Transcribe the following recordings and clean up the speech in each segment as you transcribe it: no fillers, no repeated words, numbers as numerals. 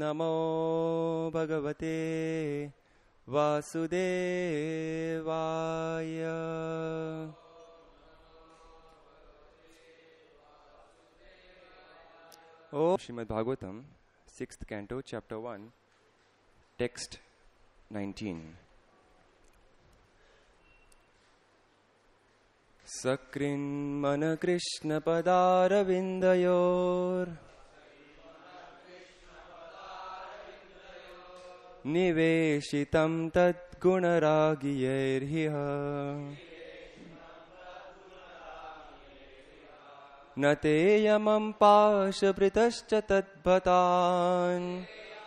Namo Bhagavate Vasudevaya. Oh, Srimad Bhagavatam, 6th Canto, Chapter 1, Text 19. Sakrin mana Krishna padaravindayor Niveshitam tad gunaragiyerhiha Nateyamam pashapritascha tadbhatan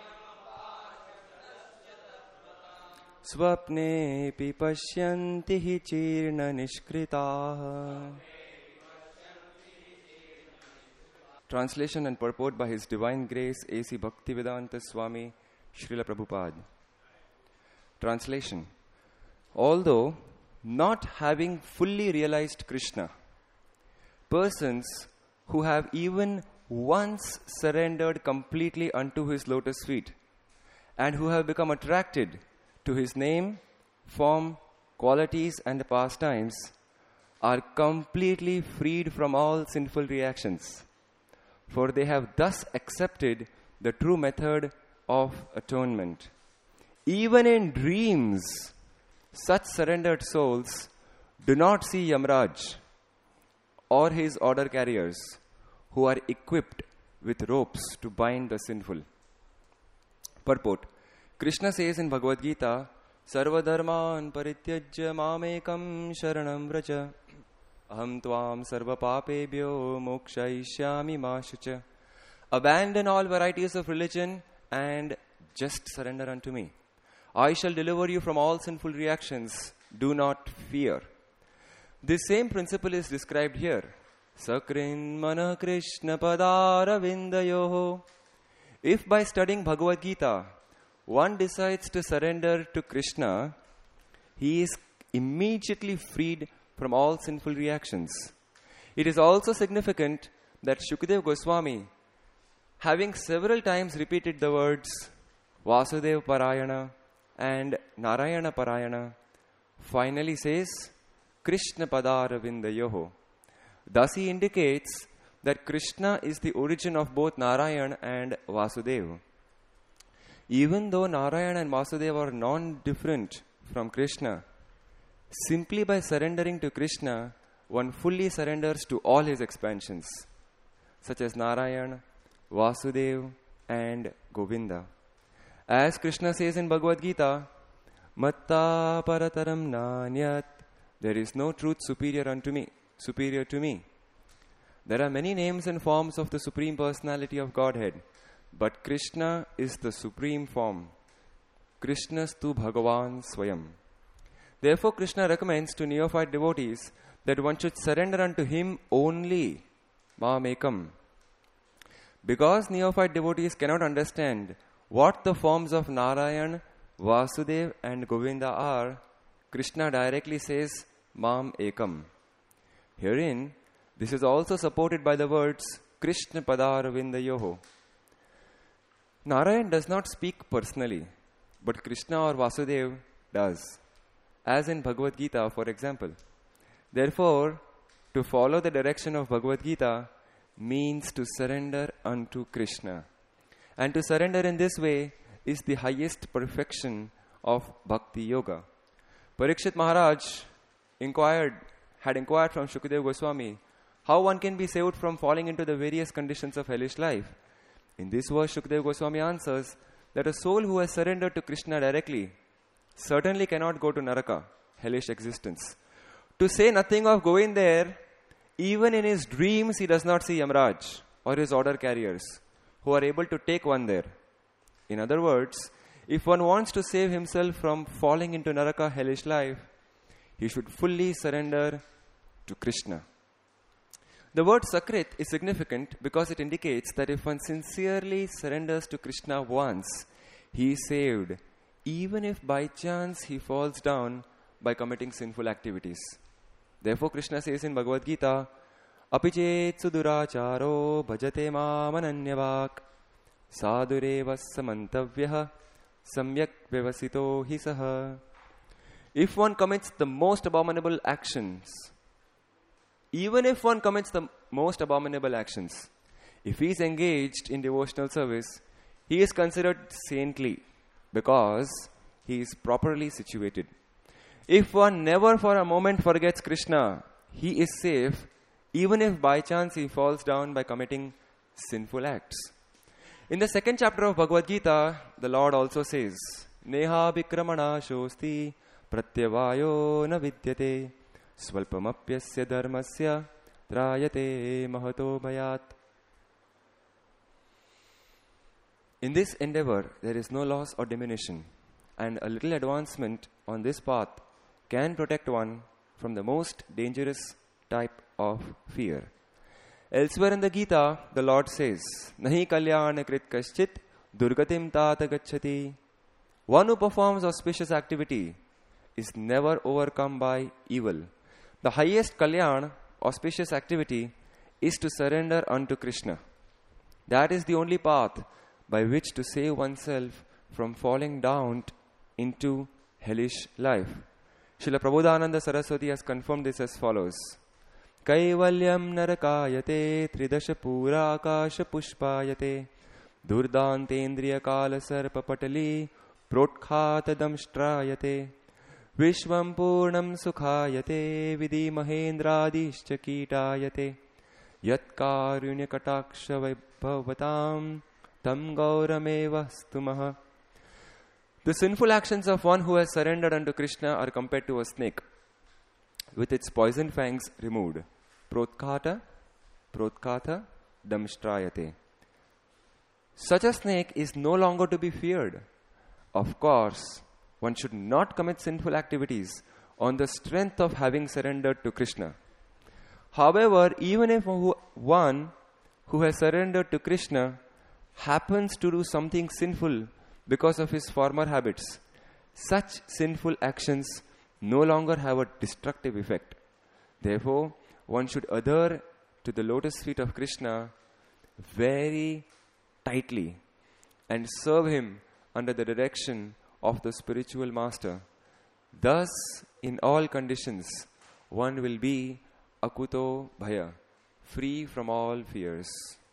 Swapnepi pashyanti hi chirna nishkritaha. Translation and purport by His Divine Grace A.C. Bhaktivedanta Swami Srila Prabhupada. Translation. Although not having fully realized Krishna, persons who have even once surrendered completely unto His lotus feet and who have become attracted to His name, form, qualities and pastimes are completely freed from all sinful reactions, for they have thus accepted the true method of atonement. Even in dreams, such surrendered souls do not see Yamraj or his order carriers who are equipped with ropes to bind the sinful. Purport. Krishna says in Bhagavad Gita, Sarva dharman parityajya mamekam sharanam vraja aham tvam sarva papebhyo mokshayishyami ma shucha. Abandon all varieties of religion and just surrender unto me. I shall deliver you from all sinful reactions. Do not fear. This same principle is described here. Sakrin mana Krishna padaravindayoho. If by studying Bhagavad Gita, one decides to surrender to Krishna, he is immediately freed from all sinful reactions. It is also significant that Shukadeva Goswami, having several times repeated the words Vasudeva Parayana and Narayana Parayana, finally says Krishna Padaravindayoho. Thus he indicates that Krishna is the origin of both Narayan and Vasudeva. Even though Narayana and Vasudeva are non-different from Krishna, simply by surrendering to Krishna, one fully surrenders to all his expansions, such as Narayana, Vasudeva, and Govinda. As Krishna says in Bhagavad Gita, Matta parataram nanyat, there is no truth superior to me. There are many names and forms of the Supreme Personality of Godhead, but Krishna is the supreme form. Krishnastu Bhagavan Swayam. Therefore, Krishna recommends to neophyte devotees that one should surrender unto Him only, Mamekam. Because neophyte devotees cannot understand what the forms of Narayan, Vasudeva and Govinda are, Krishna directly says, Mam Ekam. Herein, this is also supported by the words Krishna Padaravindayoho. Narayan does not speak personally, but Krishna or Vasudeva does, as in Bhagavad Gita, for example. Therefore, to follow the direction of Bhagavad Gita means to surrender unto Krishna. And to surrender in this way is the highest perfection of Bhakti Yoga. Parikshit Maharaj had inquired from Shukadeva Goswami how one can be saved from falling into the various conditions of hellish life. In this verse, Shukadeva Goswami answers that a soul who has surrendered to Krishna directly certainly cannot go to Naraka, hellish existence. To say nothing of going there, even in his dreams he does not see Yamraj or his order carriers who are able to take one there. In other words, if one wants to save himself from falling into Naraka, hellish life, he should fully surrender to Krishna. The word Sakrit is significant because it indicates that if one sincerely surrenders to Krishna once, he is saved, even if by chance he falls down by committing sinful activities. Therefore, Krishna says in Bhagavad Gita, Apichet suduracharo bhajate mam ananyavak sadureva samantavyah samyak vyavasito hi saha. If one commits the most abominable actions, even if one commits the most abominable actions, if he is engaged in devotional service, he is considered saintly because he is properly situated. If one never for a moment forgets Krishna, he is safe even if by chance he falls down by committing sinful acts. In the second chapter of Bhagavad Gita, the Lord also says, Neha vikramana shosti pratyavayo na vidyate swalpamapyasya dharmasya trayate mahato bhayat. In this endeavor, there is no loss or diminution, and a little advancement on this path can protect one from the most dangerous type of fear. Elsewhere in the Gita, the Lord says, Nahi kalyana krit kaschit durgatim tata gacchati. One who performs auspicious activity is never overcome by evil. The highest kalyan, auspicious activity, is to surrender unto Krishna. That is the only path by which to save oneself from falling down into hellish life. Srila Prabodhananda Saraswati has confirmed this as follows. Kaivalyam narakayate tridasha pura akasha pushpayate durdantendriya kala sarpa patali protkhatadam shtrayate vishvam purnam sukhayate vidhi mahendradishcha kitayate yat karunya kataksha vaibhavatam tam gaurameva stumaha. The sinful actions of one who has surrendered unto Krishna are compared to a snake with its poison fangs removed. Protkata damshtrayate. Such a snake is no longer to be feared. Of course, one should not commit sinful activities on the strength of having surrendered to Krishna. However, even if one who has surrendered to Krishna happens to do something sinful because of his former habits, such sinful actions no longer have a destructive effect. Therefore, one should adhere to the lotus feet of Krishna very tightly and serve him under the direction of the spiritual master. Thus, in all conditions, one will be akuto bhaya, free from all fears.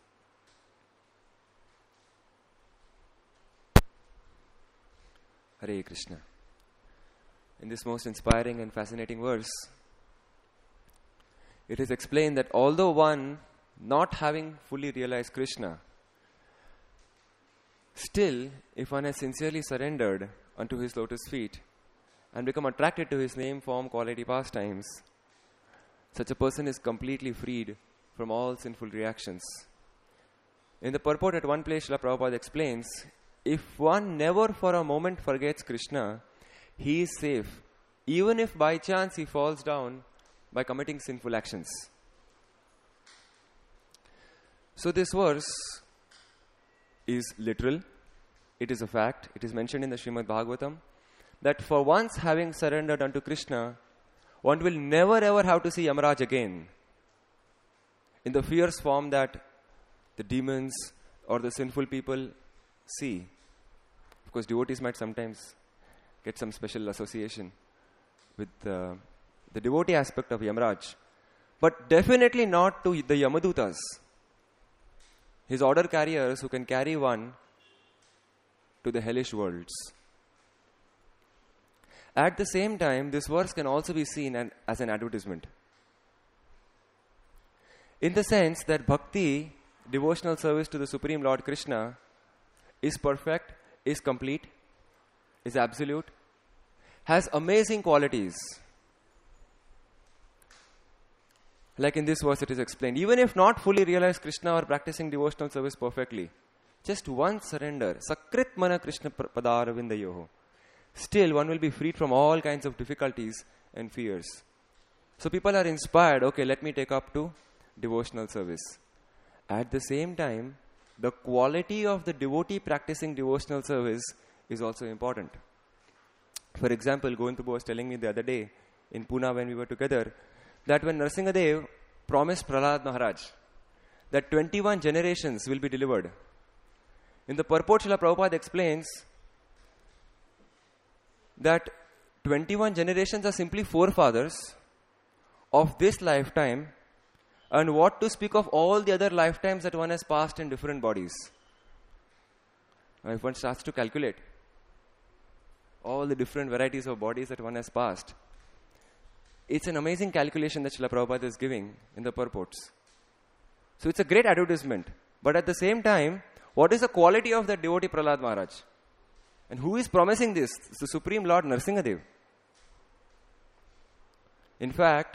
Hare Krishna. In this most inspiring and fascinating verse, it is explained that although one not having fully realized Krishna, still, if one has sincerely surrendered unto his lotus feet and become attracted to his name, form, quality, pastimes, such a person is completely freed from all sinful reactions. In the purport at one place, Srila Prabhupada explains, if one never for a moment forgets Krishna, he is safe, even if by chance he falls down by committing sinful actions. So this verse is literal. It is a fact. It is mentioned in the Srimad Bhagavatam that for once having surrendered unto Krishna, one will never ever have to see Yamaraj again in the fierce form that the demons or the sinful people see. Of course, devotees might sometimes get some special association with the devotee aspect of Yamaraj, but definitely not to the Yamadutas, his order carriers who can carry one to the hellish worlds. At the same time, this verse can also be seen as an advertisement, in the sense that bhakti, devotional service to the Supreme Lord Krishna, is perfect, is complete, is absolute, has amazing qualities. Like in this verse it is explained, even if not fully realized Krishna or practicing devotional service perfectly, just one surrender, sakrit mana Krishna padaravindayoho, still one will be freed from all kinds of difficulties and fears. So people are inspired, okay, let me take up to devotional service. At the same time, the quality of the devotee practicing devotional service is also important. For example, Govinda was telling me the other day in Pune when we were together, that when Narasimhadev promised Prahlad Maharaj that 21 generations will be delivered, In the purport, Srila Prabhupada explains that 21 generations are simply forefathers of this lifetime, and what to speak of all the other lifetimes that one has passed in different bodies. Now, if one starts to calculate all the different varieties of bodies that one has passed, it's an amazing calculation that Srila Prabhupada is giving in the purports. So it's a great advertisement. But at the same time, what is the quality of that devotee Prahlad Maharaj? And who is promising this? It's the Supreme Lord Nrsimhadev. In fact,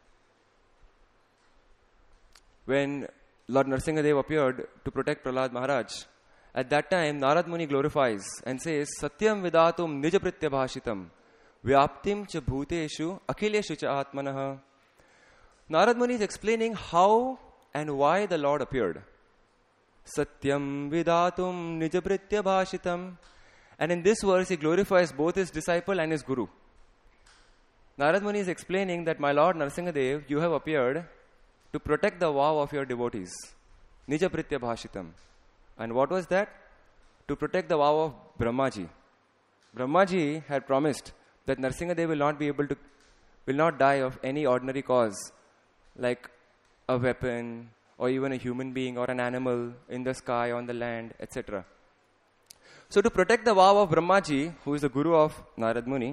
when Lord Nrsimhadev appeared to protect Prahlad Maharaj, at that time Narad Muni glorifies and says, Satyam vidatum nijapritya bhashitam vyaptim cha bhuteshu akhileshu cha atmanaha. Narad Muni is explaining how and why the Lord appeared. Satyam vidatum nijapritya bhashitam. And in this verse he glorifies both his disciple and his guru. Narad Muni is explaining that, my Lord Nrsimhadev, you have appeared to protect the vow of your devotees. Nijapritya bhashitam. And what was that? To protect the vow of Brahmaji. Brahmaji had promised that Nrsimhadev will not die of any ordinary cause, like a weapon, or even a human being, or an animal in the sky, on the land, etc. So to protect the vow of Brahmaji, who is the guru of Narad Muni,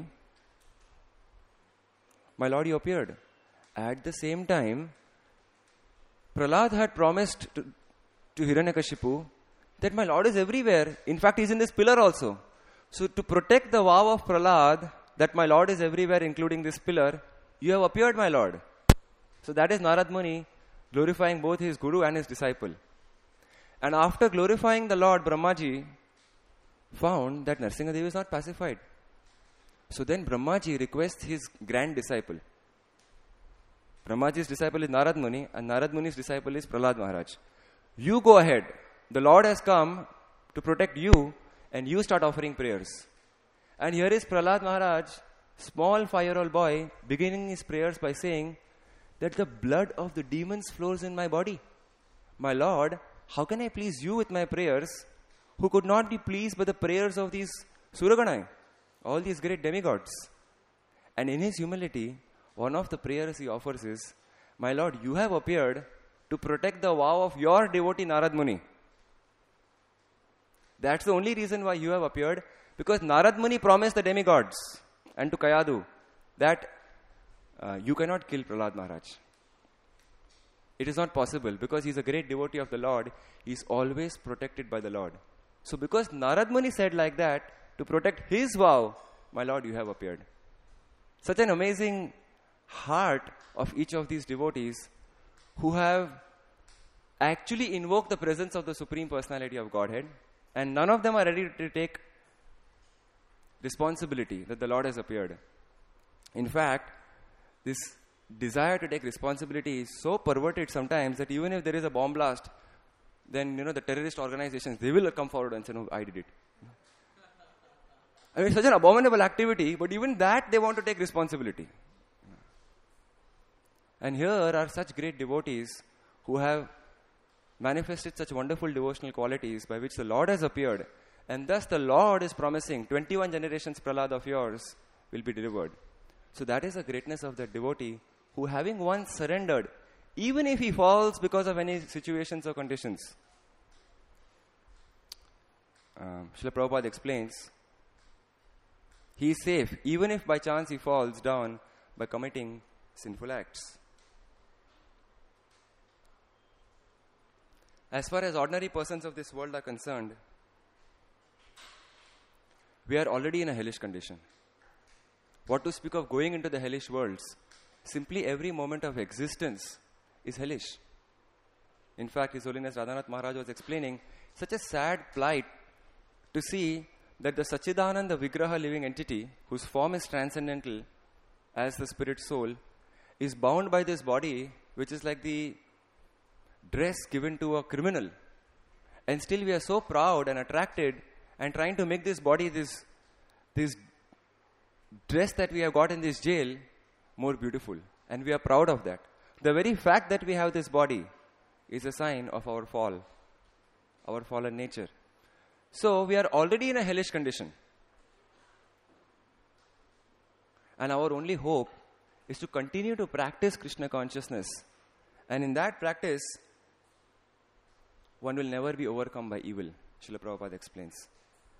my Lord, you appeared. At the same time, Prahlad had promised to Hiranyakashipu that my Lord is everywhere. In fact, he is in this pillar also. So to protect the vow of Prahlad, that my Lord is everywhere, including this pillar, you have appeared, my Lord. So that is Narad Muni glorifying both his guru and his disciple. And after glorifying the Lord, Brahmaji found that Nrsimhadev is not pacified. So then Brahmaji requests his grand disciple. Brahmaji's disciple is Narad Muni, and Narad Muni's disciple is Prahlad Maharaj. You go ahead. The Lord has come to protect you, and you start offering prayers. And here is Prahlad Maharaj, small 5-year-old boy, beginning his prayers by saying that the blood of the demons flows in my body. My Lord, how can I please you with my prayers, who could not be pleased by the prayers of these Suraganai, all these great demigods? And in his humility, one of the prayers he offers is, my Lord, you have appeared to protect the vow of your devotee Narad Muni. That's the only reason why you have appeared, because Narad Muni promised the demigods and to Kayadu that you cannot kill Prahlad Maharaj. It is not possible, because he is a great devotee of the Lord. He is always protected by the Lord. So because Narad Muni said like that, to protect his vow, my Lord, you have appeared. Such an amazing heart of each of these devotees who have actually invoked the presence of the Supreme Personality of Godhead, and none of them are ready to take responsibility that the Lord has appeared. In fact, this desire to take responsibility is so perverted sometimes that even if there is a bomb blast, then the terrorist organizations, they will come forward and say, no, I did it. I mean, it's such an abominable activity, but even that they want to take responsibility. And here are such great devotees who have manifested such wonderful devotional qualities by which the Lord has appeared, and thus the Lord is promising 21 generations Prahlad of yours will be delivered. So that is the greatness of the devotee who, having once surrendered, even if he falls because of any situations or conditions. Srila Prabhupada explains, he is safe even if by chance he falls down by committing sinful acts. As far as ordinary persons of this world are concerned, we are already in a hellish condition. What to speak of going into the hellish worlds? Simply every moment of existence is hellish. In fact, His Holiness Radhanath Maharaj was explaining such a sad plight to see that the Sachidananda Vigraha living entity, whose form is transcendental as the spirit soul, is bound by this body, which is like the dress given to a criminal. And still we are so proud and attracted and trying to make this body, this dress that we have got in this jail, more beautiful. And we are proud of that. The very fact that we have this body is a sign of our fall, our fallen nature. So we are already in a hellish condition. And our only hope is to continue to practice Krishna consciousness. And in that practice, one will never be overcome by evil. Srila Prabhupada explains.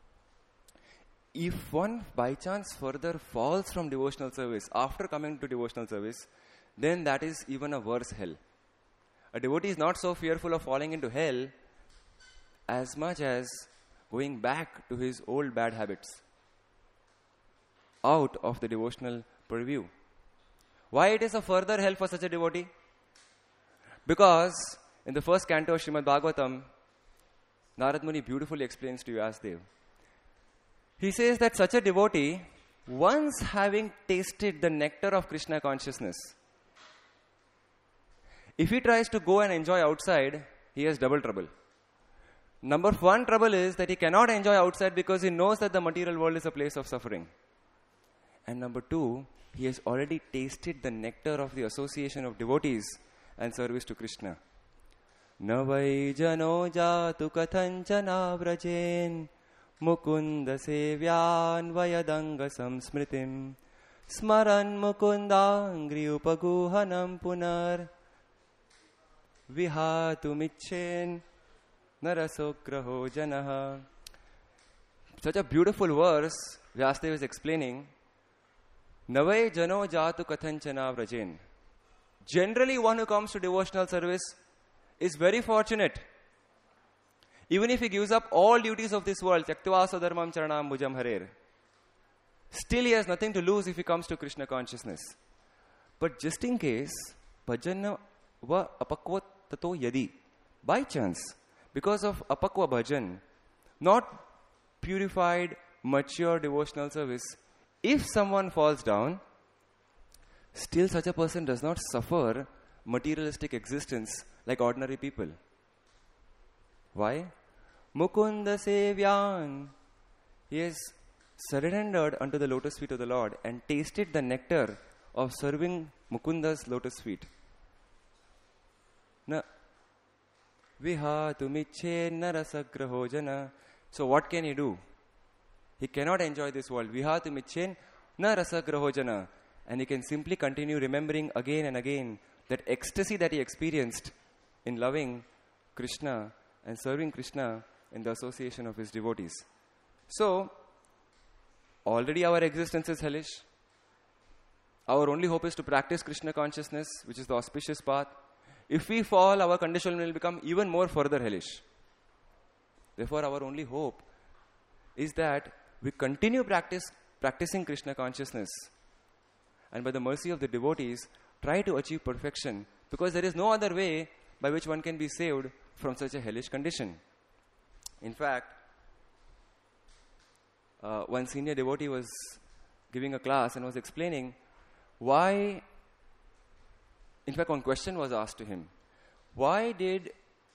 If one by chance further falls from devotional service after coming to devotional service, then that is even a worse hell. A devotee is not so fearful of falling into hell as much as going back to his old bad habits out of the devotional purview. Why it is a further hell for such a devotee? Because in the first canto of Srimad Bhagavatam, Narad Muni beautifully explains to Vyasadeva. He says that such a devotee, once having tasted the nectar of Krishna consciousness, if he tries to go and enjoy outside, he has double trouble. Number one trouble is that he cannot enjoy outside because he knows that the material world is a place of suffering. And number two, he has already tasted the nectar of the association of devotees and service to Krishna. Navai jano jatu kathanchana vrajen mukunda sevyan vayadanga samsmritim smaran mukundangri upaguhanam punar vihatumichen narasokraho janaha. Such a beautiful verse Vyasadeva is explaining. Navai jano jatu kathanchana vrajen. Generally, one who comes to devotional service is very fortunate. Even if he gives up all duties of this world, tyaktva sadharmam charanam bhujam harer, still he has nothing to lose if he comes to Krishna consciousness. But just in case, bhajan va apakva tato yadi, by chance, because of apakva bhajan, not purified, mature devotional service, if someone falls down, still such a person does not suffer materialistic existence like ordinary people. Why? Mukunda sevyan. He has surrendered unto the lotus feet of the Lord and tasted the nectar of serving Mukunda's lotus feet. Na vihatumiche narasagraho jana. So what can he do? He cannot enjoy this world. Vihatumiche narasagraho jana. And he can simply continue remembering again and again that ecstasy that he experienced in loving Krishna and serving Krishna in the association of his devotees. So, already our existence is hellish. Our only hope is to practice Krishna consciousness, which is the auspicious path. If we fall, our condition will become even more further hellish. Therefore, our only hope is that we continue practicing Krishna consciousness, and by the mercy of the devotees, try to achieve perfection, because there is no other way by which one can be saved from such a hellish condition. In fact, one senior devotee was giving a class and was explaining why, in fact, one question was asked to him. Why did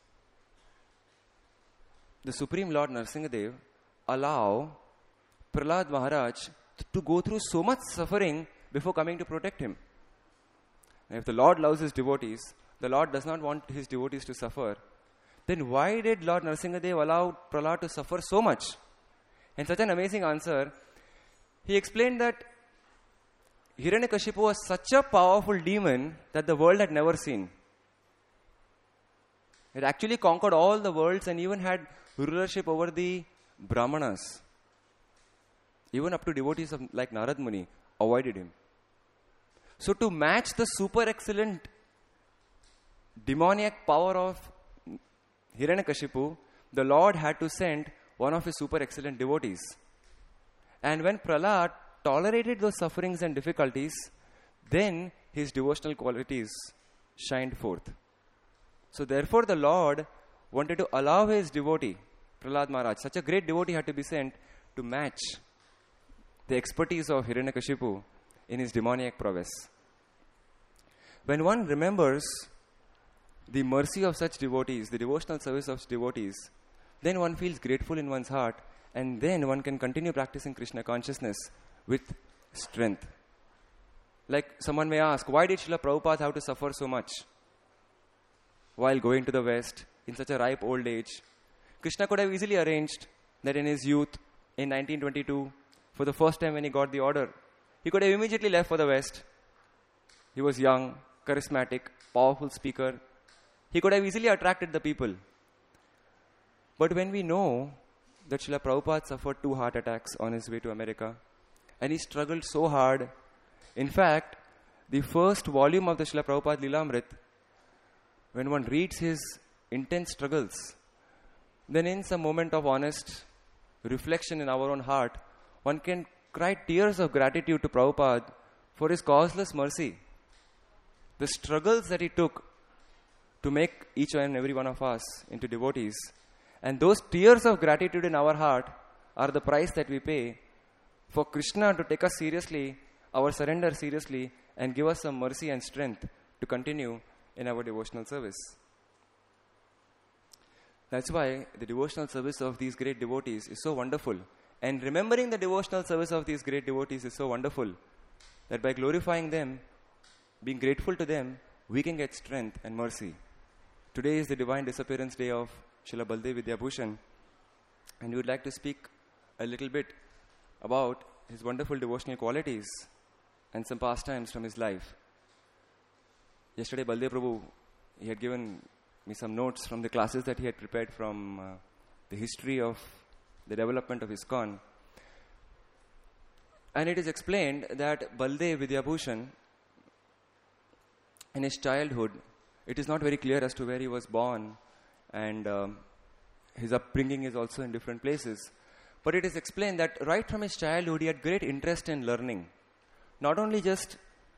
the Supreme Lord Narasimhadev allow Prahlad Maharaj to go through so much suffering before coming to protect him? And if the Lord loves his devotees, the Lord does not want his devotees to suffer, then why did Lord Narasimhadev allow Prahlad to suffer so much? And such an amazing answer. He explained that Hiranyakashipu was such a powerful demon that the world had never seen. It actually conquered all the worlds and even had rulership over the Brahmanas. Even up to devotees like Narad Muni avoided him. So to match the super excellent demoniac power of Hiranyakashipu, the Lord had to send one of his super excellent devotees. And when Prahlad tolerated those sufferings and difficulties, then his devotional qualities shined forth. So therefore the Lord wanted to allow his devotee, Prahlad Maharaj, such a great devotee had to be sent to match the expertise of Hiranyakashipu in his demoniac prowess. When one remembers the mercy of such devotees, the devotional service of devotees, then one feels grateful in one's heart, and then one can continue practicing Krishna consciousness with strength. Like someone may ask, why did Srila Prabhupada have to suffer so much while going to the West in such a ripe old age? Krishna could have easily arranged that in his youth, in 1922, for the first time when he got the order, he could have immediately left for the West. He was young, charismatic, powerful speaker. He could have easily attracted the people. But when we know that Srila Prabhupada suffered 2 heart attacks on his way to America, and he struggled so hard, in fact, the first volume of the Srila Prabhupada Lilamrit, when one reads his intense struggles, then in some moment of honest reflection in our own heart, one can cry tears of gratitude to Prabhupada for his causeless mercy. The struggles that he took to make each and every one of us into devotees, and those tears of gratitude in our heart are the price that we pay for Krishna to take us seriously, our surrender seriously, and give us some mercy and strength to continue in our devotional service. That's why the devotional service of these great devotees is so wonderful. And remembering the devotional service of these great devotees is so wonderful that by glorifying them, being grateful to them, we can get strength and mercy. Today is the divine disappearance day of Srila Baldev Vidyabhushan, and we would like to speak a little bit about his wonderful devotional qualities and some pastimes from his life. Yesterday, Baldev Prabhu, he had given me some notes from the classes that he had prepared from the history of the development of ISKCON. And it is explained that Baldev Vidyabhushan, in his childhood, it is not very clear as to where he was born, and his upbringing is also in different places. But it is explained that right from his childhood, he had great interest in learning. Not only just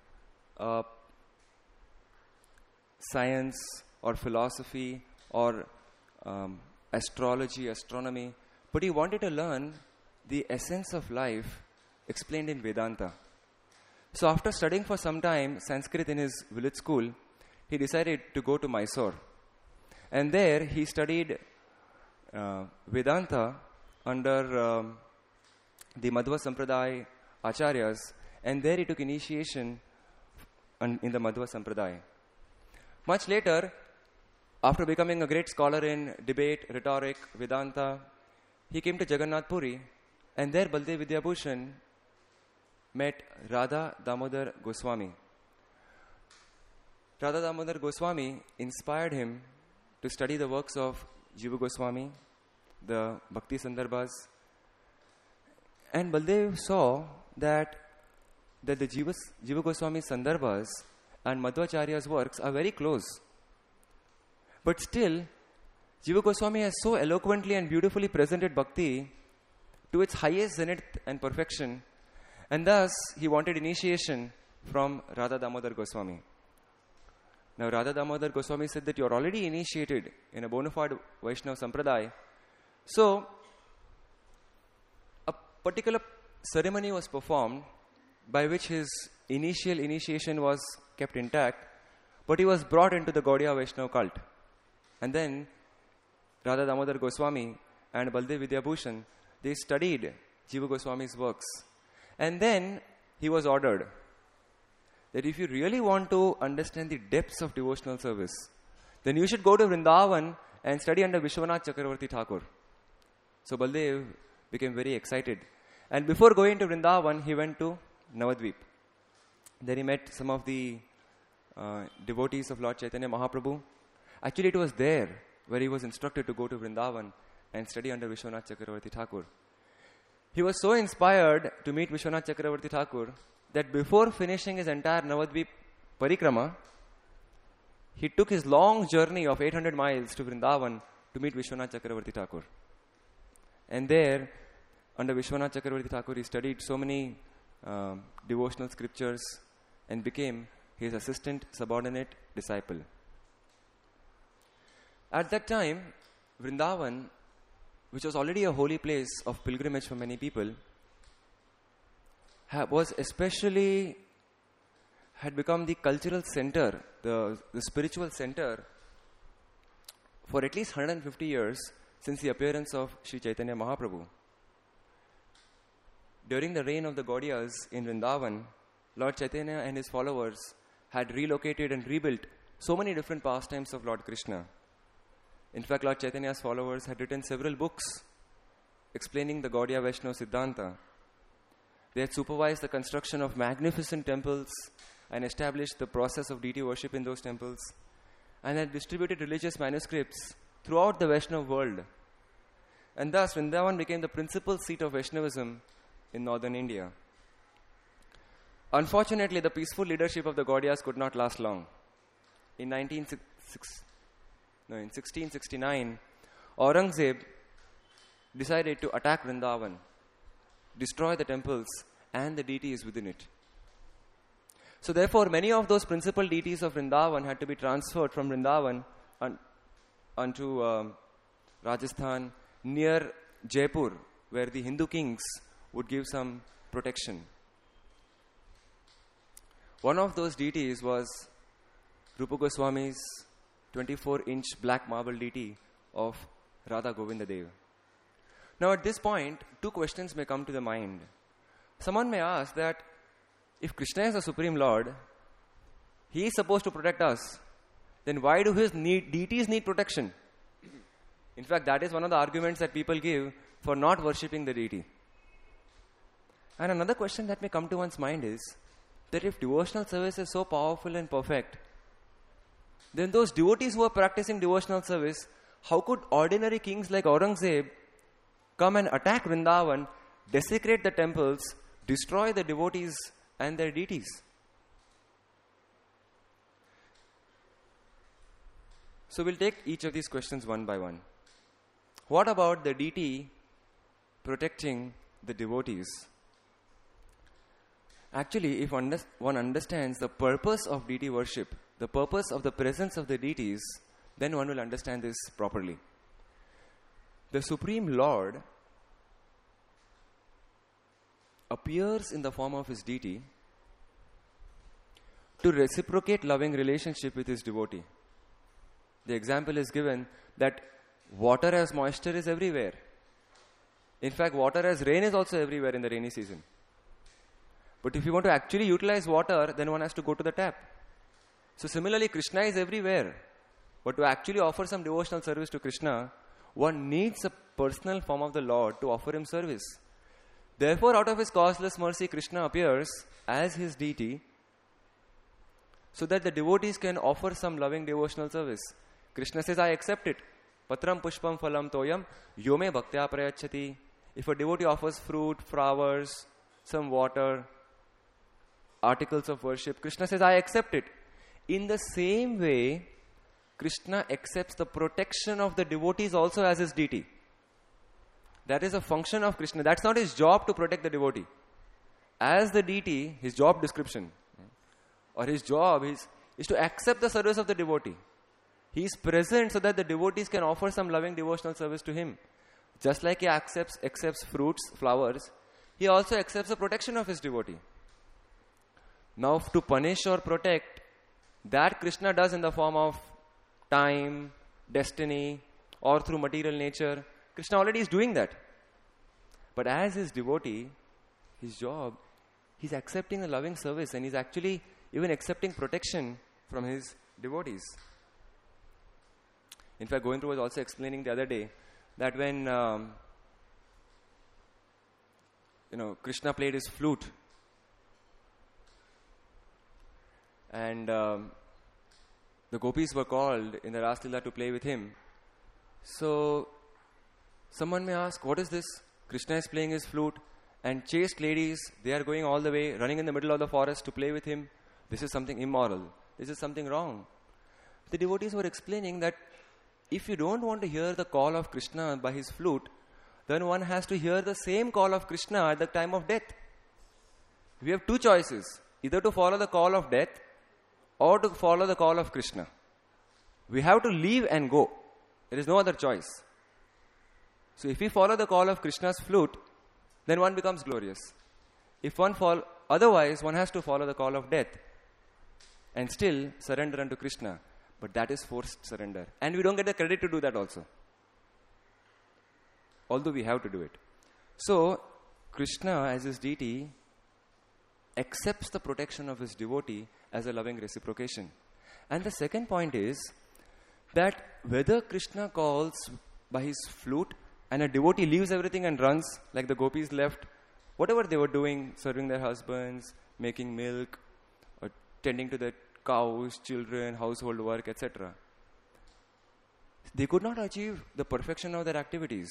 science or philosophy or astrology, astronomy, but he wanted to learn the essence of life explained in Vedanta. So after studying for some time Sanskrit in his village school, he decided to go to Mysore. And there he studied Vedanta under the Madhva Sampradaya Acharyas, and there he took initiation in the Madhva Sampradaya. Much later, after becoming a great scholar in debate, rhetoric, Vedanta, he came to Jagannath Puri, and there Baldev Vidyabhushan met Radha Damodar Goswami. Radha Damodar Goswami inspired him to study the works of Jiva Goswami, the Bhakti Sandarbhas, and Baldev saw that the Jiva Goswami Sandarbhas and Madhvacharya's works are very close. But still, Jiva Goswami has so eloquently and beautifully presented Bhakti to its highest zenith and perfection, and thus he wanted initiation from Radha Damodar Goswami. Now Radha Damodar Goswami said that you are already initiated in a bona fide Vaishnava Sampradaya. So, a particular ceremony was performed by which his initial initiation was kept intact, but he was brought into the Gaudiya Vaishnava cult. And then Radha Damodar Goswami and Baldev Vidyabhushan, they studied Jiva Goswami's works. And then he was ordered that if you really want to understand the depths of devotional service, then you should go to Vrindavan and study under Vishwanath Chakravarti Thakur. So Baldev became very excited. And before going to Vrindavan, he went to Navadvip. There he met some of the devotees of Lord Chaitanya Mahaprabhu. Actually, it was there where he was instructed to go to Vrindavan and study under Vishwanath Chakravarti Thakur. He was so inspired to meet Vishwanath Chakravarti Thakur that before finishing his entire Navadvip Parikrama, he took his long journey of 800 miles to Vrindavan to meet Vishwanath Chakravarti Thakur. And there, under Vishwanath Chakravarti Thakur, he studied so many devotional scriptures and became his assistant subordinate disciple. At that time, Vrindavan, which was already a holy place of pilgrimage for many people, had become the cultural center, the spiritual center for at least 150 years since the appearance of Sri Chaitanya Mahaprabhu. During the reign of the Gaudiyas in Vrindavan, Lord Chaitanya and his followers had relocated and rebuilt so many different pastimes of Lord Krishna. In fact, Lord Chaitanya's followers had written several books explaining the Gaudiya Vaishnava Siddhanta. They had supervised the construction of magnificent temples and established the process of deity worship in those temples, and had distributed religious manuscripts throughout the Vaishnava world. And thus, Vrindavan became the principal seat of Vaishnavism in northern India. Unfortunately, the peaceful leadership of the Gaudiyas could not last long. In 1669, Aurangzeb decided to attack Vrindavan, destroy the temples and the deities within it. So therefore, many of those principal deities of Vrindavan had to be transferred from Vrindavan unto Rajasthan, near Jaipur, where the Hindu kings would give some protection. One of those deities was Rupa Goswami's 24-inch black marble deity of Radha Govinda Dev. Now at this point, two questions may come to the mind. Someone may ask that if Krishna is the Supreme Lord, he is supposed to protect us, then why do his deities need protection? In fact, that is one of the arguments that people give for not worshipping the deity. And another question that may come to one's mind is that if devotional service is so powerful and perfect, then those devotees who are practicing devotional service, how could ordinary kings like Aurangzeb come and attack Vrindavan, desecrate the temples, destroy the devotees and their deities? So we'll take each of these questions one by one. What about the deity protecting the devotees? Actually, if one understands the purpose of deity worship, the purpose of the presence of the deities, then one will understand this properly. The Supreme Lord appears in the form of his deity to reciprocate loving relationship with his devotee. The example is given that water as moisture is everywhere. In fact, water as rain is also everywhere in the rainy season. But if you want to actually utilize water, then one has to go to the tap. So similarly, Krishna is everywhere. But to actually offer some devotional service to Krishna, one needs a personal form of the Lord to offer him service. Therefore, out of his causeless mercy, Krishna appears as his deity so that the devotees can offer some loving devotional service. Krishna says, I accept it. Patram pushpam phalam toyam yome bhaktya prayachati. If a devotee offers fruit, flowers, some water, articles of worship, Krishna says, I accept it. In the same way, Krishna accepts the protection of the devotees also as his deity. That is a function of Krishna. That's not his job to protect the devotee. As the deity, his job description or his job is to accept the service of the devotee. He is present so that the devotees can offer some loving devotional service to him. Just like he accepts fruits, flowers, he also accepts the protection of his devotee. Now, to punish or protect, that Krishna does in the form of time, destiny, or through material nature. Krishna already is doing that. But as his devotee, his job, he's accepting a loving service and he's actually even accepting protection from his devotees. In fact, Govindu was also explaining the other day that when Krishna played his flute and the gopis were called in the Ras Leela to play with him. So someone may ask, what is this? Krishna is playing his flute and chaste ladies, they are going all the way, running in the middle of the forest to play with him. This is something immoral. This is something wrong. The devotees were explaining that if you don't want to hear the call of Krishna by his flute, then one has to hear the same call of Krishna at the time of death. We have two choices, either to follow the call of death or to follow the call of Krishna. We have to leave and go. There is no other choice. So if we follow the call of Krishna's flute, then one becomes glorious. If otherwise, one has to follow the call of death and still surrender unto Krishna. But that is forced surrender. And we don't get the credit to do that also. Although we have to do it. So, Krishna as his deity accepts the protection of his devotee as a loving reciprocation. And the second point is that whether Krishna calls by his flute and a devotee leaves everything and runs, like the gopis left whatever they were doing, serving their husbands, making milk, or tending to their cows, children, household work, etc. They could not achieve the perfection of their activities.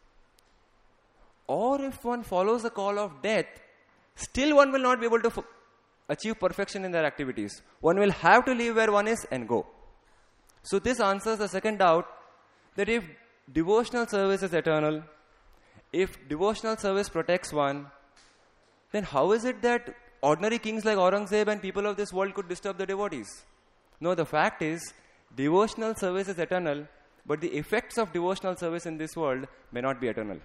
Or if one follows the call of death, still one will not be able to achieve perfection in their activities. One will have to leave where one is and go. So this answers the second doubt, that if devotional service is eternal, if devotional service protects one, then how is it that ordinary kings like Aurangzeb and people of this world could disturb the devotees? No, the fact is, devotional service is eternal, but the effects of devotional service in this world may not be eternal.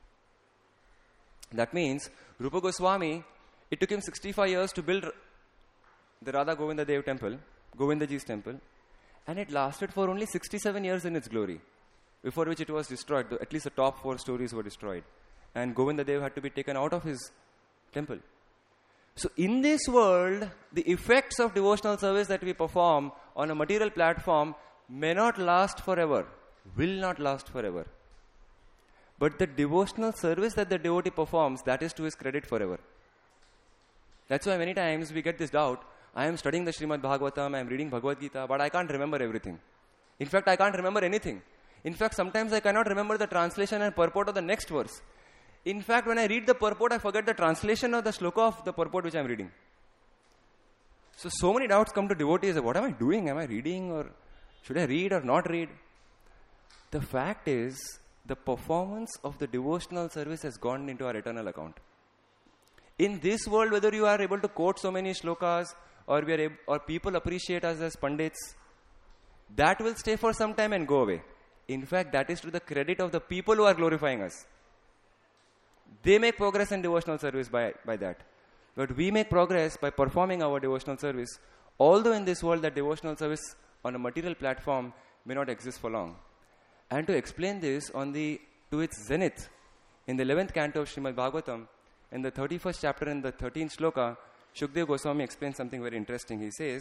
That means, Rupa Goswami, it took him 65 years to build the Radha Govinda Dev temple, Govindaji's temple, and it lasted for only 67 years in its glory, before which it was destroyed. At least the top 4 stories were destroyed. And Govinda Dev had to be taken out of his temple. So in this world, the effects of devotional service that we perform on a material platform may not last forever, will not last forever. But the devotional service that the devotee performs, that is to his credit forever. That's why many times we get this doubt, I am studying the Srimad Bhagavatam, I am reading Bhagavad Gita, but I can't remember everything. In fact, I can't remember anything. In fact, sometimes I cannot remember the translation and purport of the next verse. In fact, when I read the purport, I forget the translation of the shloka of the purport which I am reading. So many doubts come to devotees. What am I doing? Am I reading, or should I read or not read? The fact is, the performance of the devotional service has gone into our eternal account. In this world, whether you are able to quote so many shlokas, or people appreciate us as pandits, that will stay for some time and go away. In fact, that is to the credit of the people who are glorifying us. They make progress in devotional service by that. But we make progress by performing our devotional service, although in this world that devotional service on a material platform may not exist for long. And to explain this to its zenith, in the 11th canto of Srimad Bhagavatam, in the 31st chapter in the 13th shloka, Shukdev Goswami explains something very interesting. He says,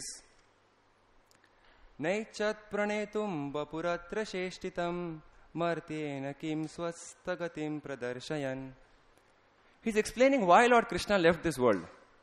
Naichat pranetum vapuratra sheshtitam martyena kim swastagatim pradarshayan. He's explaining why Lord Krishna left this world.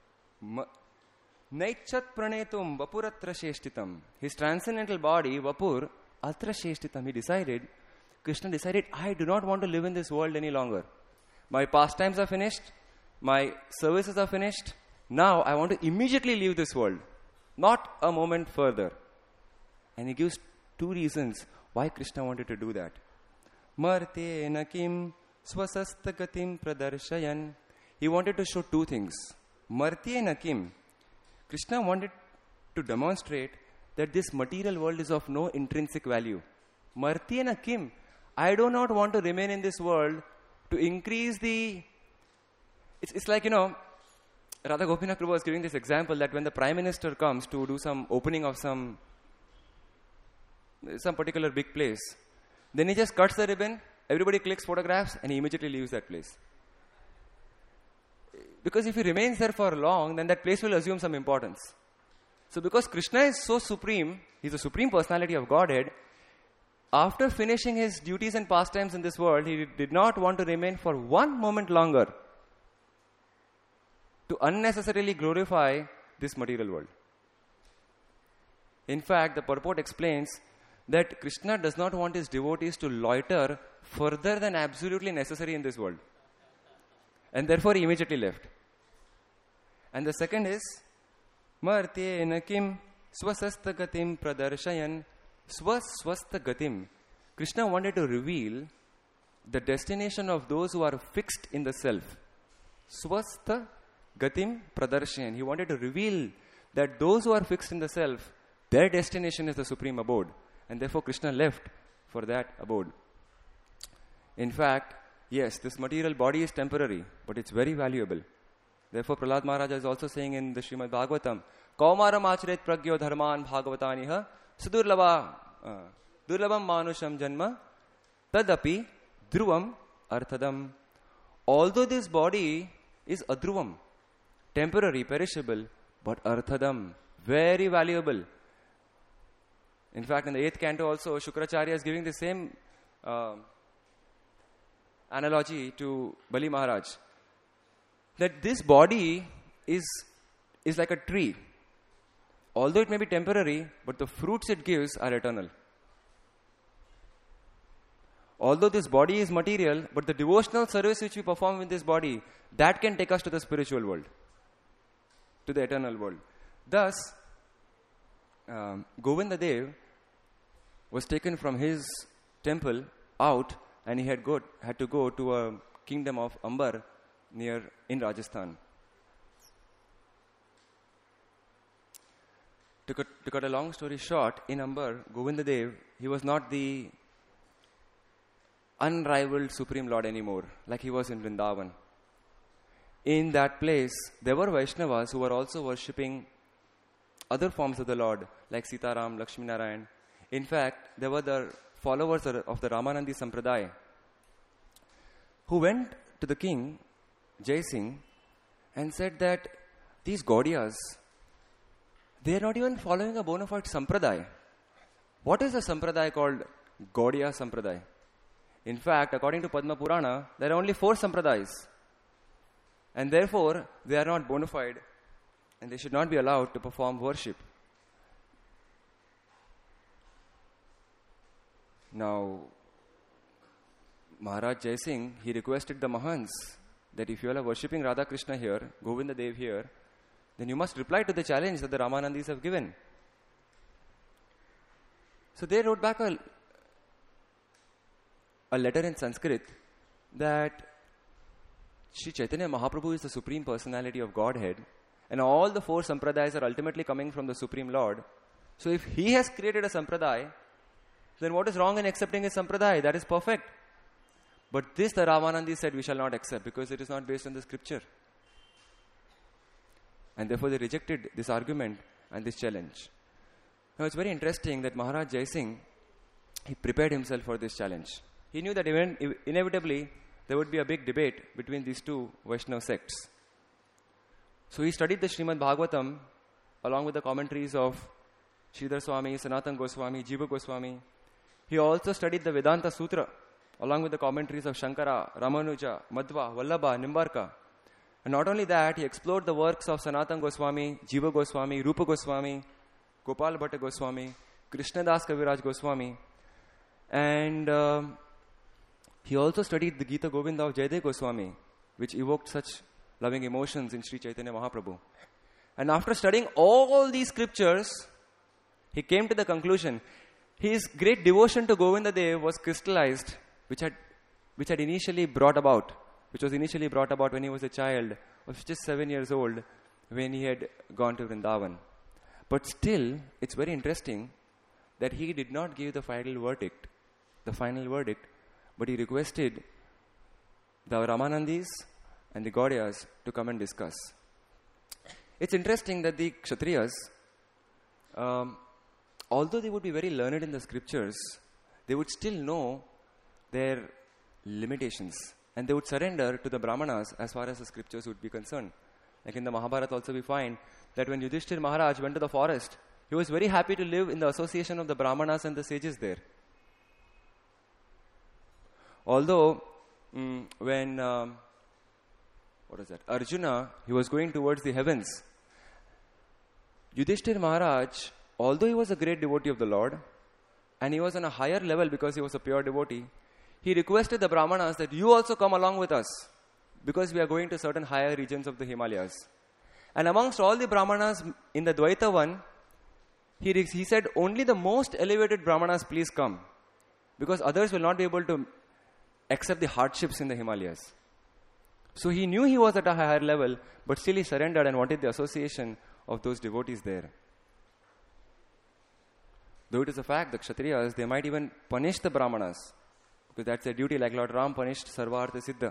Naichat pranetum vapuratra sheshtitam. His transcendental body, Vapur, atra sheshtitam. Krishna decided, I do not want to live in this world any longer. My pastimes are finished. My services are finished. Now I want to immediately leave this world. Not a moment further. And he gives 2 reasons why Krishna wanted to do that. Martyena kim swasastagatim pradarshayan. He wanted to show 2 things. Martyena kim. Krishna wanted to demonstrate that this material world is of no intrinsic value. Martyena kim. I do not want to remain in this world to increase the... It's like, Radha Gopinath Prabhu was giving this example that when the Prime Minister comes to do some opening of some particular big place, then he just cuts the ribbon, everybody clicks photographs, and he immediately leaves that place. Because if he remains there for long, then that place will assume some importance. So because Krishna is so supreme, he's the supreme personality of Godhead, after finishing his duties and pastimes in this world, he did not want to remain for 1 moment longer to unnecessarily glorify this material world. In fact, the purport explains that Krishna does not want his devotees to loiter further than absolutely necessary in this world. And therefore, he immediately left. And the second is, Martyena kim swasastagatim pradarshayan. Swaswastagatim. Krishna wanted to reveal the destination of those who are fixed in the self. Swastagatim pradarshayan. He wanted to reveal that those who are fixed in the self, their destination is the supreme abode. And therefore Krishna left for that abode. In fact, yes, this material body is temporary, but it's very valuable. Therefore Prahlad Maharaja is also saying in the Srimad Bhagavatam, Kaumaram achret pragyo dharman bhagavataniha sudurlabam manusham janma tadapi dhruvam arthadam. Although this body is adhruvam, temporary, perishable, but arthadam, very valuable. In fact, in the 8th canto also, Shukracharya is giving the same analogy to Bali Maharaj, that this body is like a tree. Although it may be temporary, but the fruits it gives are eternal. Although this body is material, but the devotional service which we perform with this body, that can take us to the spiritual world, to the eternal world. Thus, Govinda Dev was taken from his temple out, and he had to go to a kingdom of Ambar in Rajasthan. To cut a long story short, in Ambar, Govinda Dev, he was not the unrivaled Supreme Lord anymore, like he was in Vrindavan. In that place, there were Vaishnavas who were also worshipping other forms of the Lord, like Sitaram, Lakshmi Narayan. In fact, there were the followers of the Ramanandi Sampradaya who went to the king, Jai Singh, and said that these Gaudiyas, they are not even following a bona fide Sampradaya. What is a Sampradaya called Gaudiya Sampradaya? In fact, according to Padma Purana, there are only 4 Sampradayas. And therefore, they are not bona fide and they should not be allowed to perform worship. Now, Maharaj Jai Singh, he requested the Mahants that if you all are worshipping Radha Krishna here, Govinda Dev here, then you must reply to the challenge that the Ramanandis have given. So they wrote back a letter in Sanskrit that Sri Chaitanya Mahaprabhu is the Supreme Personality of Godhead, and all the 4 Sampradayas are ultimately coming from the Supreme Lord. So if he has created a Sampradaya, then what is wrong in accepting his Sampradaya? That is perfect. But this the Ramanandi said we shall not accept because it is not based on the scripture. And therefore they rejected this argument and this challenge. Now it's very interesting that Maharaj Jai Singh, he prepared himself for this challenge. He knew that inevitably there would be a big debate between these 2 Vaishnava sects. So he studied the Srimad Bhagavatam along with the commentaries of Sridhar Swami, Sanatana Goswami, Jiva Goswami. He also studied the Vedanta Sutra along with the commentaries of Shankara, Ramanuja, Madhva, Vallabha, Nimbarka. And not only that, he explored the works of Sanatana Goswami, Jiva Goswami, Rupa Goswami, Gopal Bhatta Goswami, Krishnadas Kaviraj Goswami. And he also studied the Gita Govinda of Jayadeva Goswami, which evoked such loving emotions in Sri Chaitanya Mahaprabhu. And after studying all these scriptures, he came to the conclusion, his great devotion to Govinda Dev was crystallized, which was initially brought about when he was a child, was just 7 years old, when he had gone to Vrindavan. But still, it's very interesting that he did not give the final verdict, but he requested the Ramanandis and the Gaudiyas to come and discuss. It's interesting that the Kshatriyas, although they would be very learned in the scriptures, they would still know their limitations and they would surrender to the Brahmanas as far as the scriptures would be concerned. Like in the Mahabharata also we find that when Yudhishthira Maharaj went to the forest, he was very happy to live in the association of the Brahmanas and the sages there. Although when Arjuna, he was going towards the heavens, Yudhishthira Maharaj, although he was a great devotee of the Lord and he was on a higher level because he was a pure devotee, he requested the Brahmanas that you also come along with us because we are going to certain higher regions of the Himalayas. And amongst all the Brahmanas in the Dvaita one, he said only the most elevated Brahmanas please come because others will not be able to accept the hardships in the Himalayas. So he knew he was at a higher level, but still he surrendered and wanted the association of those devotees there. Though it is a fact, the Kshatriyas, they might even punish the Brahmanas, because that's their duty, like Lord Ram punished Sarvartha Siddha.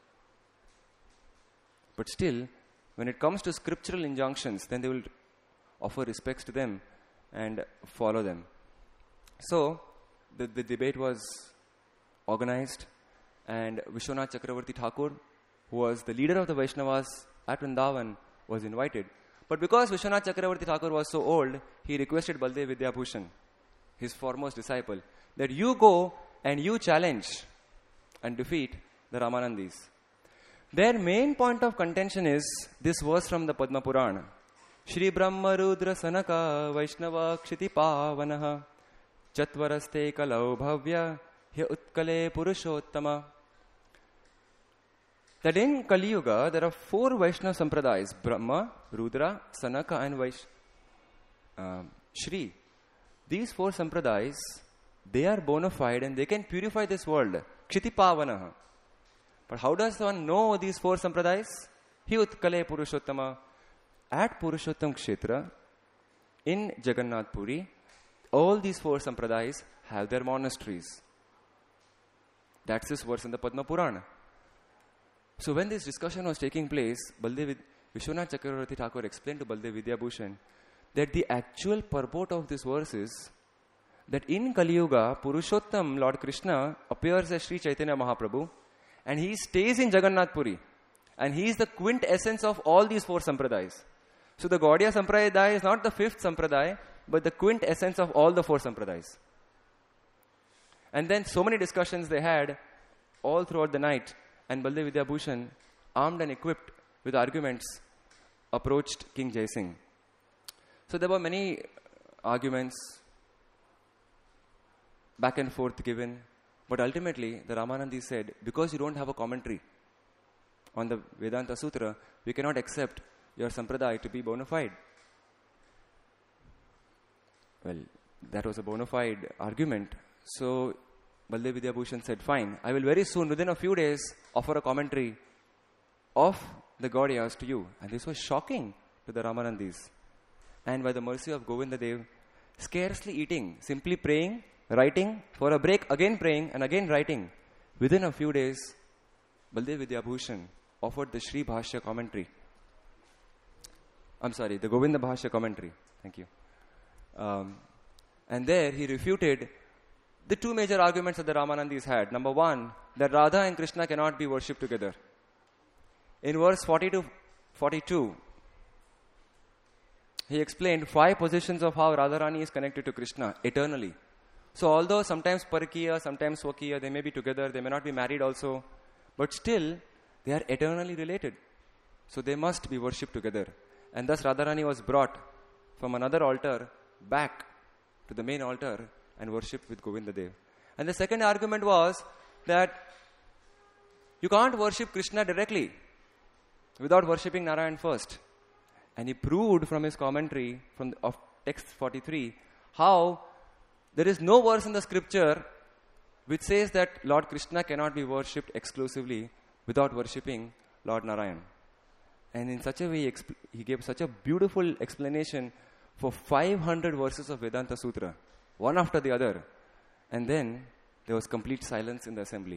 But still, when it comes to scriptural injunctions, then they will offer respects to them and follow them. So, the debate was organized, and Vishwanath Chakravarti Thakur, who was the leader of the Vaishnavas at Vrindavan, was invited. But because Vishwanath Chakravarti Thakur was so old, he requested Baldev Vidyabhushan, his foremost disciple, that you go and you challenge and defeat the Ramanandis. Their main point of contention is this verse from the Padma Purana. Shri Brahma Rudra Sanaka Vaishnava Kshiti Pavanaha Chatvaraste Kalau Bhavya Hya Utkale Purushottama. That in Kali Yuga there are 4 Vaishnava Sampradayas: Brahma, Rudra, Sanaka and Shri. These 4 Sampradayas, they are bona fide and they can purify this world. Kshiti Pavanaha. But how does one know these 4 Sampradayas? Hi Utkale Purushottama. At Purushottam Kshetra, in Jagannath Puri, all these 4 Sampradayas have their monasteries. That's this verse in the Padma Purana. So when this discussion was taking place, Vishwanath Chakravarti Thakur explained to Baldev Vidyabhushan that the actual purport of this verse is that in Kali Yuga, Purushottam, Lord Krishna, appears as Sri Chaitanya Mahaprabhu and he stays in Jagannath Puri. And he is the quintessence of all these 4 Sampradayas. So the Gaudiya Sampradaya is not the 5th Sampradaya, but the quintessence of all the 4 Sampradayas. And then so many discussions they had all throughout the night. And Baldev Vidyabhushan, armed and equipped with arguments, approached King Jai Singh. So there were many arguments, back and forth given. But ultimately, the Ramanandi said, because you don't have a commentary on the Vedanta Sutra, we cannot accept your Sampradaya to be bona fide. Well, that was a bona fide argument. So, Baldev Vidyabhushan said, fine, I will very soon, within a few days, offer a commentary of the Gaudiyas to you. And this was shocking to the Ramanandis. And by the mercy of Govinda Dev, scarcely eating, simply praying, writing, for a break, again praying, and again writing. Within a few days, Baldev Vidyabhushan offered the Sri Bhashya commentary. The Govinda Bhashya commentary. Thank you. And there he refuted the 2 major arguments that the Ramanandis had. Number 1, that Radha and Krishna cannot be worshipped together. In verse 40 to 42, he explained 5 positions of how Radharani is connected to Krishna eternally. So although sometimes Parakiya, sometimes Swakiya, they may be together, they may not be married also, but still they are eternally related. So they must be worshipped together. And thus Radharani was brought from another altar back to the main altar and worshipped with Govinda Dev. And the second argument was that you can't worship Krishna directly without worshipping Narayan first. And he proved from his commentary of text 43 how there is no verse in the scripture which says that Lord Krishna cannot be worshipped exclusively without worshipping Lord Narayan. And in such a way, he gave such a beautiful explanation for 500 verses of Vedanta Sutra, one after the other. And then there was complete silence in the assembly.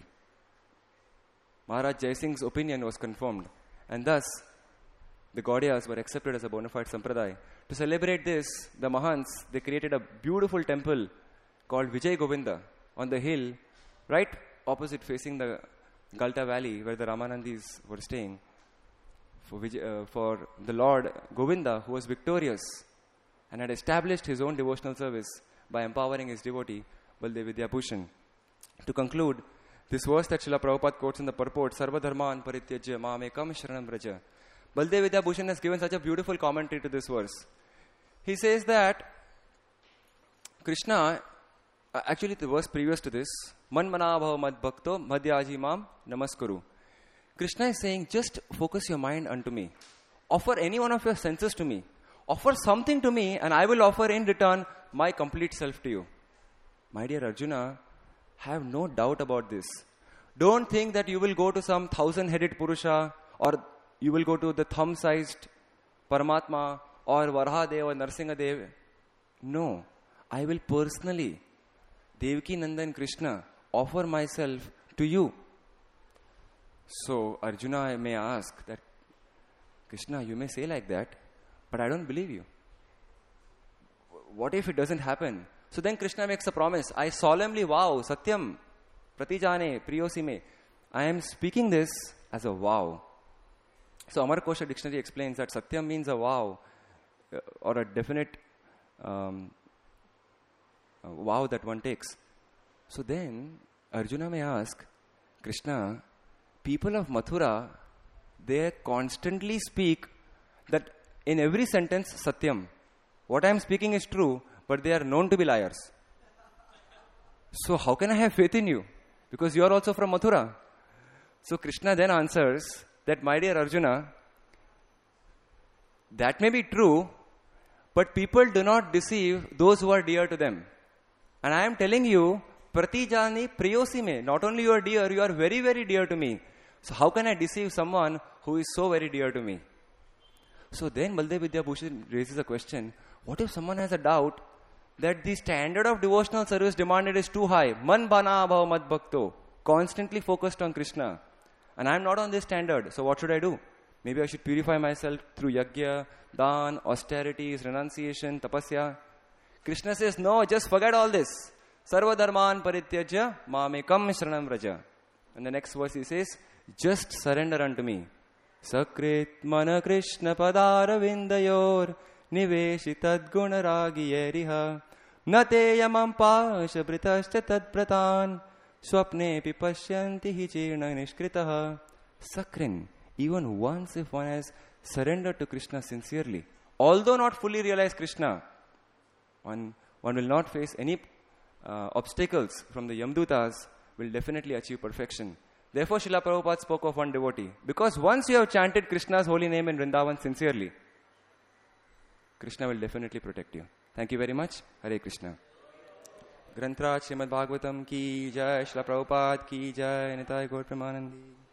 Maharaj Jai Singh's opinion was confirmed. And thus, the Gaudiyas were accepted as a bona fide sampradaya. To celebrate this, the Mahants, they created a beautiful temple called Vijay Govinda on the hill, right opposite facing the Galta Valley where the Ramanandis were staying. For the Lord Govinda, who was victorious and had established his own devotional service by empowering his devotee, Baldev Vidyabhushan. To conclude, this verse that Srila Prabhupada quotes in the purport, Sarva Dharman Parityajya Mamekam Sharanam Vraja. Baldev Vidyabhushan has given such a beautiful commentary to this verse. He says that Krishna, actually the verse previous to this, Man Manabhava Mad Bhakto Madhyaji Mam Namaskuru. Krishna is saying, just focus your mind unto me. Offer any one of your senses to me. Offer something to me and I will offer in return my complete self to you. My dear Arjuna, have no doubt about this. Don't think that you will go to some 1,000-headed Purusha or you will go to the thumb-sized Paramatma or Varahadev or Narsingadev. No, I will personally, Devaki Nandan Krishna, offer myself to you. So Arjuna may ask that, Krishna, you may say like that, but I don't believe you. What if it doesn't happen? So then Krishna makes a promise. I solemnly vow, Satyam, Pratijane, Priyosime. I am speaking this as a vow. So Amar Kosha Dictionary explains that Satyam means a vow or a definite vow that one takes. So then Arjuna may ask, Krishna, people of Mathura, they constantly speak that in every sentence, Satyam. What I am speaking is true, but they are known to be liars. So how can I have faith in you? Because you are also from Mathura. So Krishna then answers that, my dear Arjuna, that may be true, but people do not deceive those who are dear to them. And I am telling you, Pratijani Priyosi me, not only you are dear, you are very, very dear to me. So how can I deceive someone who is so very dear to me? So then Baldev Vidyabhushan raises a question, what if someone has a doubt that the standard of devotional service demanded is too high? Man bana bhav mad bhakto, constantly focused on Krishna. And I am not on this standard, so what should I do? Maybe I should purify myself through yajna, dan, austerities, renunciation, tapasya. Krishna says, no, just forget all this. Sarva dharman parityajya mamekam shranam vraja. And the next verse he says, just surrender unto me. Sakrit mana Krishna padara vindayor niveshitad gunaragi eriha nate yamam pasha britascha tad pratan swapne pipashyanti hi chirna nishkritaha. Sakrin, even once if one has surrendered to Krishna sincerely, although not fully realized Krishna, one will not face any obstacles from the Yamdutas, will definitely achieve perfection. Therefore, Srila Prabhupada spoke of one devotee. Because once you have chanted Krishna's holy name in Vrindavan sincerely, Krishna will definitely protect you. Thank you very much. Hare Krishna. Grantraj Srimad Bhagavatam ki jai, Srila Prabhupada ki jai, Nitai Gaur Premanandi.